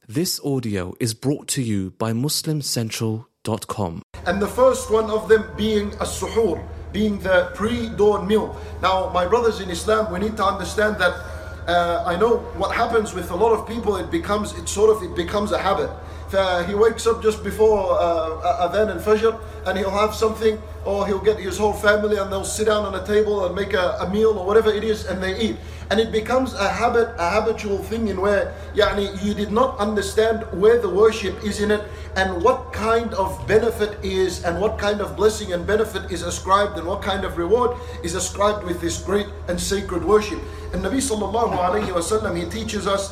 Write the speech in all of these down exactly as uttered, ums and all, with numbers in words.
This audio is brought to you by Muslim Central dot com. And the first one of them being as-suhoor, being the pre-dawn meal. Now, my brothers in Islam, we need to understand that uh, I know what happens with a lot of people. It becomes, it sort of, it becomes a habit. Uh, he wakes up just before uh, Adhan and Fajr, and he'll have something, or he'll get his whole family and they'll sit down on a table and make a, a meal or whatever it is, and they eat. And it becomes a habit, a habitual thing in where yani, you did not understand where the worship is in it and what kind of benefit is and what kind of blessing and benefit is ascribed and what kind of reward is ascribed with this great and sacred worship. And Nabi sallallahu alayhi wa sallam, he teaches us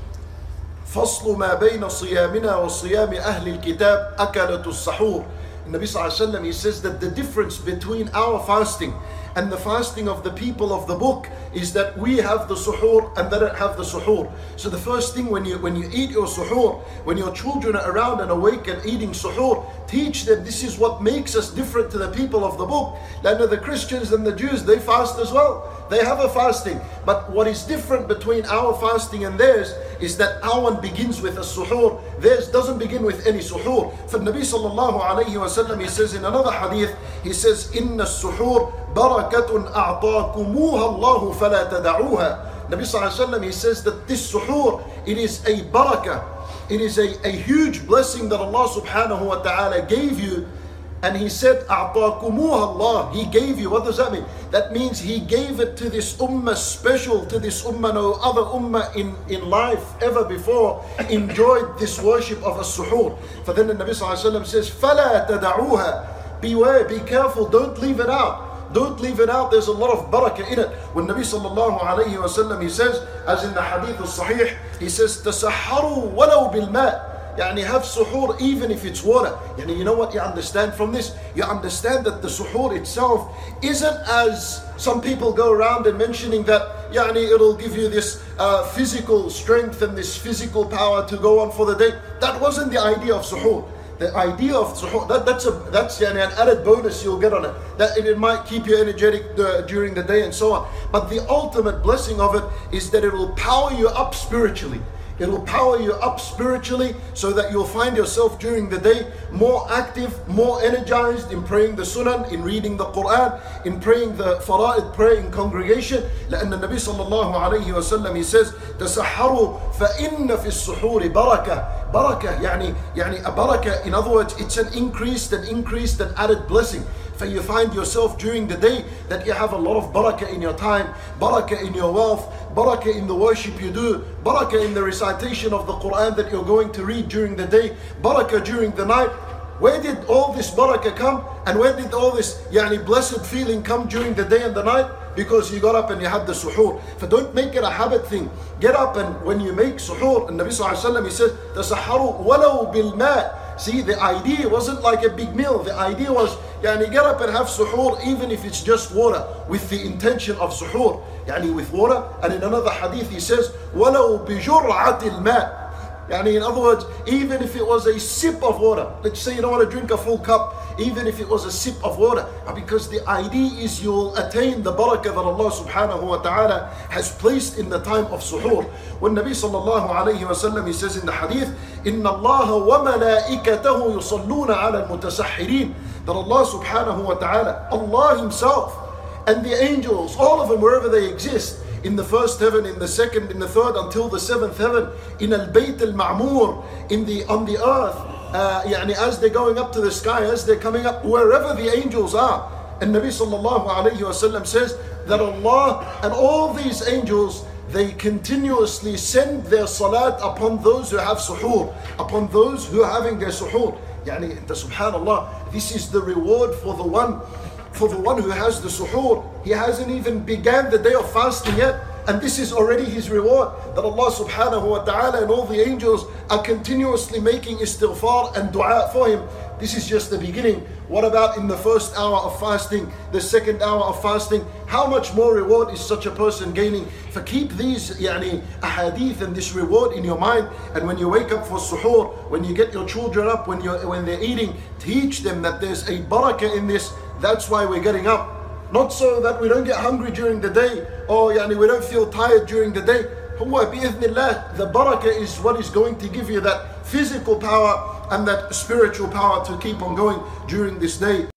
فصل ما بين صيامنا وصيام أهل الكتاب أكلة السحور. Nabi sallallahu alayhi wa sallam, he says that the difference between our fasting and the fasting of the people of the book is that we have the suhoor and they don't have the suhoor. So the first thing when you when you eat your suhoor, when your children are around and awake and eating suhoor, teach them this is what makes us different to the people of the book. Now the Christians and the Jews, they fast as well. They have a fasting. But what is different between our fasting and theirs is that our one begins with a suhoor. Theirs doesn't begin with any suhoor. For Nabi sallallahu alayhi wa sallam, he says in another hadith, he says, Inna suhoor barakatun a'taqumuha Allahu fala tada'uha. Nabi sallallahu alayhi wa sallam, he says that this suhoor, it is a barakah. It is a, a huge blessing that Allah subhanahu wa ta'ala gave you. And he said, أَعْطَاكُمُوهَا Allah. He gave you. What does that mean? That means he gave it to this ummah, special to this ummah. No other ummah in, in life ever before enjoyed this worship of as-suhoor. For then the Nabi sallallahu alayhi wa sallam says, فَلَا تَدَعُوهَا. Beware, be careful, don't leave it out. Don't leave it out. There's a lot of barakah in it. When Nabi sallallahu alayhi wa sallam, he says, as in the hadith al-sahih, he says, تَسَحَّرُوا وَلَوْ بِالْمَاءِ. Yani have suhoor even if it's water. Yani you know what you understand from this? You understand that the suhoor itself isn't as some people go around and mentioning that yani it'll give you this uh, physical strength and this physical power to go on for the day. That wasn't the idea of suhoor. The idea of suhoor, that, that's a that's yani an added bonus you'll get on it. That it, it might keep you energetic uh, during the day and so on. But the ultimate blessing of it is that it will power you up spiritually. It will power you up spiritually so that you'll find yourself during the day more active, more energized in praying the sunan, in reading the Quran, in praying the fara'id, prayer in congregation. لأن النبي صلى الله عليه وسلم, he says, تسحروا فإن في السحور بركة. Barakah, يعني, يعني a barakah, in other words, it's an increased and increased and added blessing. For you find yourself during the day that you have a lot of barakah in your time, barakah in your wealth, barakah in the worship you do, barakah in the recitation of the Quran that you're going to read during the day, barakah during the night. Where did all this barakah come? And where did all this yani, blessed feeling come during the day and the night? Because you got up and you had the suhoor. So don't make it a habit thing. Get up, and when you make suhoor, and Nabi sallallahu alayhi wa sallam, he says, تَسَحَّرُوا وَلَوْ بِالْمَاءِ. See, the idea wasn't like a big meal. The idea was, yani, get up and have suhoor even if it's just water, with the intention of suhoor, yani with water. And in another hadith he says, وَلَوْ بِجُرْعَةِ الْمَاءِ. Yani in other words, even if it was a sip of water, let's say you don't want to drink a full cup, even if it was a sip of water, because the idea is you'll attain the barakah that Allah subhanahu wa ta'ala has placed in the time of suhoor. When Nabi sallallahu alayhi wa sallam, he says in the hadith, إِنَّ اللَّهَ وَمَلَائِكَتَهُ يُصَلُّونَ عَلَى الْمُتَسَحِّرِينَ. That Allah subhanahu wa ta'ala, Allah himself and the angels, all of them wherever they exist, in the first heaven, in the second, in the third, until the seventh heaven, in al-Bayt al-Ma'mur, in the on the earth, uh, يعني as they're going up to the sky, as they're coming up, wherever the angels are. And Nabi sallallahu alayhi wa sallam says that Allah and all these angels, they continuously send their salat upon those who have suhoor, upon those who are having their suhoor. Yani, subhanallah, this is the reward for the one For the one who has the suhoor. He hasn't even began the day of fasting yet, and this is already his reward, that Allah subhanahu wa ta'ala and all the angels are continuously making istighfar and dua for him. This is just the beginning. What about in the first hour of fasting, the second hour of fasting? How much more reward is such a person gaining? For keep these yani, ahadith and this reward in your mind, and when you wake up for suhoor, when you get your children up, when you when they're eating, teach them that there's a barakah in this. That's why we're getting up. Not so that we don't get hungry during the day, or yani, we don't feel tired during the day. هو بإذن الله, the barakah is what is going to give you that physical power and that spiritual power to keep on going during this day.